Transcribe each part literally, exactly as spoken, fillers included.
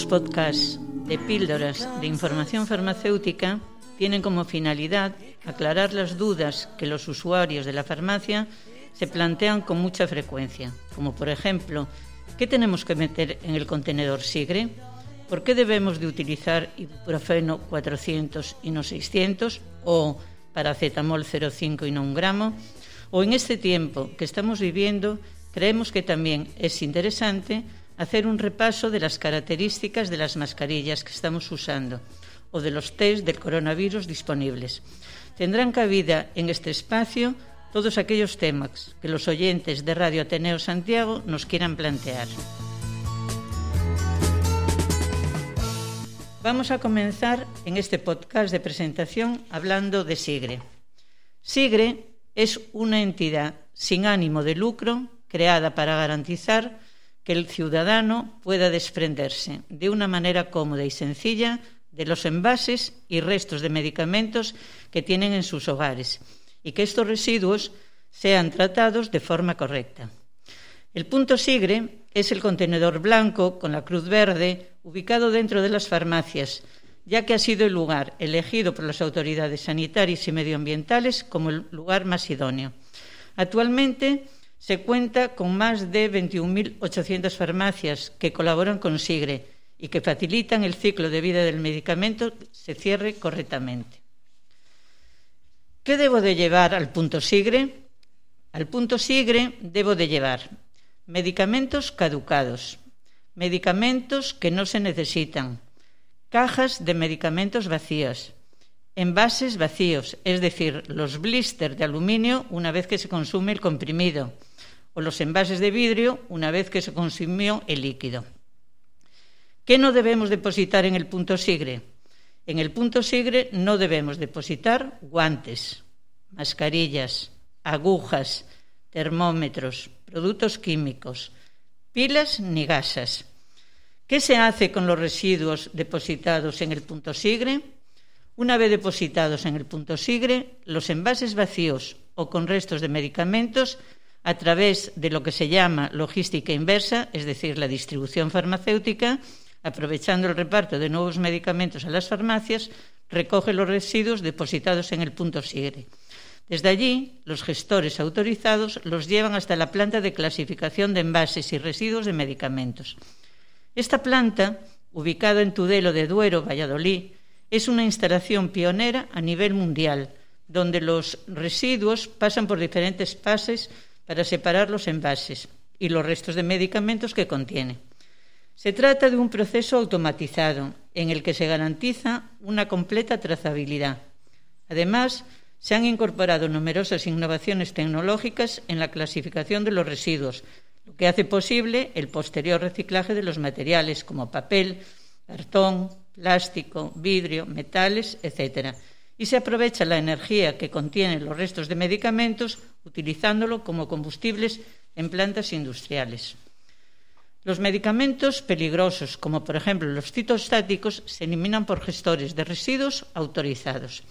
Estos podcasts de píldoras de información farmacéutica tienen como finalidad aclarar las dudas que los usuarios de la farmacia se plantean con mucha frecuencia, como por ejemplo, ¿qué tenemos que meter en el contenedor Sigre? ¿Por qué debemos de utilizar ibuprofeno cuatrocientos y no seiscientos? ¿O paracetamol cero coma cinco y no un gramo? ¿O en este tiempo que estamos viviendo, creemos que también es interesante hacer un repaso de las características de las mascarillas que estamos usando o de los test del coronavirus disponibles? Tendrán cabida en este espacio todos aquellos temas que los oyentes de Radio Ateneo Santiago nos quieran plantear. Vamos a comenzar en este podcast de presentación hablando de Sigre. Sigre es una entidad sin ánimo de lucro creada para garantizar que el ciudadano pueda desprenderse de una manera cómoda y sencilla de los envases y restos de medicamentos que tienen en sus hogares y que estos residuos sean tratados de forma correcta. El punto Sigre es el contenedor blanco con la cruz verde ubicado dentro de las farmacias, ya que ha sido el lugar elegido por las autoridades sanitarias y medioambientales como el lugar más idóneo. Actualmente se cuenta con más de veintiún mil ochocientas farmacias que colaboran con Sigre y que facilitan el ciclo de vida del medicamento se cierre correctamente. ¿Qué debo de llevar al punto Sigre? Al punto Sigre debo de llevar medicamentos caducados, medicamentos que no se necesitan, cajas de medicamentos vacías, envases vacíos, es decir, los blisters de aluminio una vez que se consume el comprimido, o los envases de vidrio una vez que se consumió el líquido. ¿Qué no debemos depositar en el punto Sigre? En el punto Sigre no debemos depositar guantes, mascarillas, agujas, termómetros, productos químicos, pilas ni gasas. ¿Qué se hace con los residuos depositados en el punto Sigre? Una vez depositados en el punto Sigre, los envases vacíos o con restos de medicamentos, a través de lo que se llama logística inversa, es decir, la distribución farmacéutica, aprovechando el reparto de nuevos medicamentos a las farmacias, recoge los residuos depositados en el punto Sigre. Desde allí, los gestores autorizados los llevan hasta la planta de clasificación de envases y residuos de medicamentos. Esta planta, ubicada en Tudela de Duero, Valladolid, es una instalación pionera a nivel mundial, donde los residuos pasan por diferentes fases para separar los envases y los restos de medicamentos que contiene. Se trata de un proceso automatizado en el que se garantiza una completa trazabilidad. Además, se han incorporado numerosas innovaciones tecnológicas en la clasificación de los residuos, lo que hace posible el posterior reciclaje de los materiales como papel, cartón, plástico, vidrio, metales, etcétera. Y se aprovecha la energía que contienen los restos de medicamentos utilizándolo como combustibles en plantas industriales. Los medicamentos peligrosos, como por ejemplo los citostáticos, se eliminan por gestores de residuos autorizados.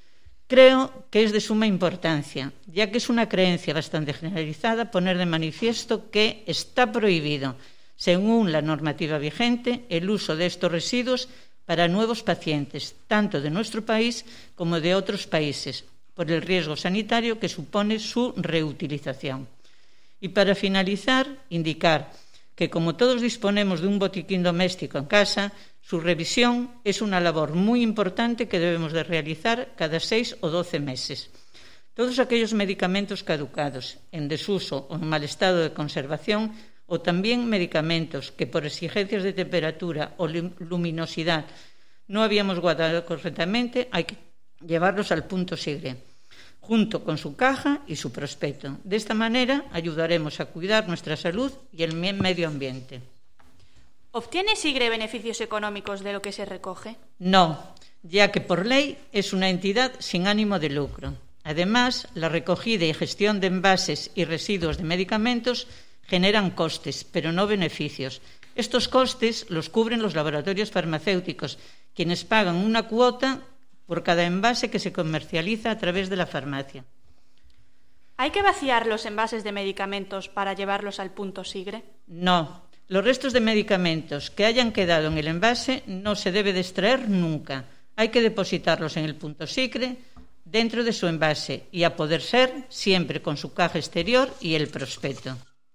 Creo que es de suma importancia, ya que es una creencia bastante generalizada poner de manifiesto que está prohibido, según la normativa vigente, el uso de estos residuos para nuevos pacientes, tanto de nuestro país como de otros países, por el riesgo sanitario que supone su reutilización. Y para finalizar, indicar que como todos disponemos de un botiquín doméstico en casa, su revisión es una labor muy importante que debemos de realizar cada seis o doce meses. Todos aquellos medicamentos caducados, en desuso o en mal estado de conservación, o también medicamentos que por exigencias de temperatura o luminosidad no habíamos guardado correctamente, hay que llevarlos al punto Sigre, junto con su caja y su prospecto. De esta manera ayudaremos a cuidar nuestra salud y el medio ambiente. ¿Obtiene Sigre beneficios económicos de lo que se recoge? No, ya que por ley es una entidad sin ánimo de lucro. Además, la recogida y gestión de envases y residuos de medicamentos generan costes, pero no beneficios. Estos costes los cubren los laboratorios farmacéuticos, quienes pagan una cuota por cada envase que se comercializa a través de la farmacia. ¿Hay que vaciar los envases de medicamentos para llevarlos al punto Sigre? No. Los restos de medicamentos que hayan quedado en el envase no se debe de extraer nunca. Hay que depositarlos en el punto SIGRE dentro de su envase y, a poder ser, siempre con su caja exterior y el prospecto.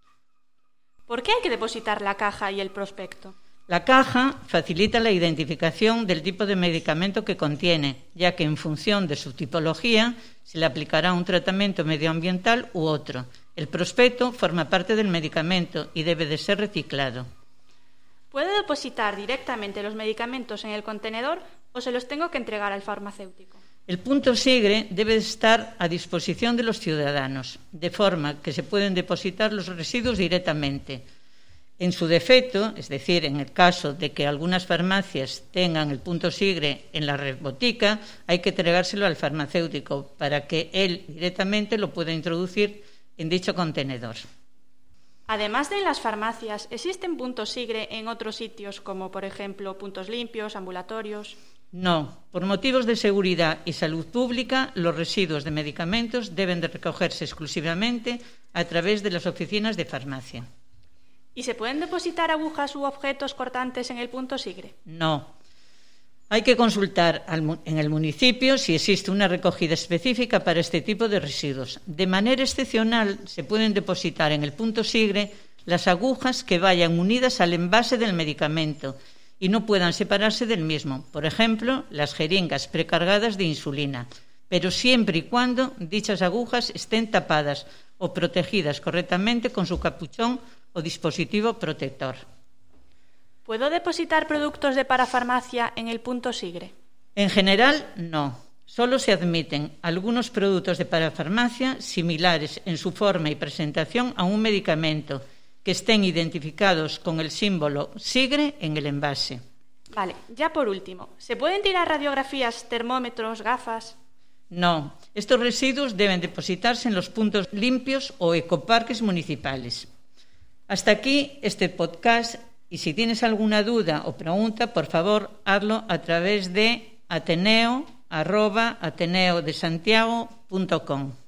¿Por qué hay que depositar la caja y el prospecto? La caja facilita la identificación del tipo de medicamento que contiene, ya que en función de su tipología se le aplicará un tratamiento medioambiental u otro. El prospecto forma parte del medicamento y debe de ser reciclado. ¿Puedo depositar directamente los medicamentos en el contenedor o se los tengo que entregar al farmacéutico? El punto SIGRE debe estar a disposición de los ciudadanos, de forma que se pueden depositar los residuos directamente. En su defecto, es decir, en el caso de que algunas farmacias tengan el punto SIGRE en la red botica, hay que entregárselo al farmacéutico para que él directamente lo pueda introducir en dicho contenedor. Además de en las farmacias, ¿existen puntos SIGRE en otros sitios como, por ejemplo, puntos limpios, ambulatorios? No, por motivos de seguridad y salud pública, los residuos de medicamentos deben de recogerse exclusivamente a través de las oficinas de farmacia. ¿Y se pueden depositar agujas u objetos cortantes en el punto SIGRE? No. Hay que consultar en el municipio si existe una recogida específica para este tipo de residuos. De manera excepcional, se pueden depositar en el punto SIGRE las agujas que vayan unidas al envase del medicamento y no puedan separarse del mismo. Por ejemplo, las jeringas precargadas de insulina, pero siempre y cuando dichas agujas estén tapadas o protegidas correctamente con su capuchón o dispositivo protector. ¿Puedo depositar productos de parafarmacia en el punto SIGRE? En general, no. Solo se admiten algunos productos de parafarmacia similares en su forma y presentación a un medicamento que estén identificados con el símbolo SIGRE en el envase. Vale, ya por último, ¿se pueden tirar radiografías, termómetros, gafas? No, estos residuos deben depositarse en los puntos limpios o ecoparques municipales. Hasta aquí este podcast. Y si tienes alguna duda o pregunta, por favor, hazlo a través de ateneo arroba ateneo de santiago punto com.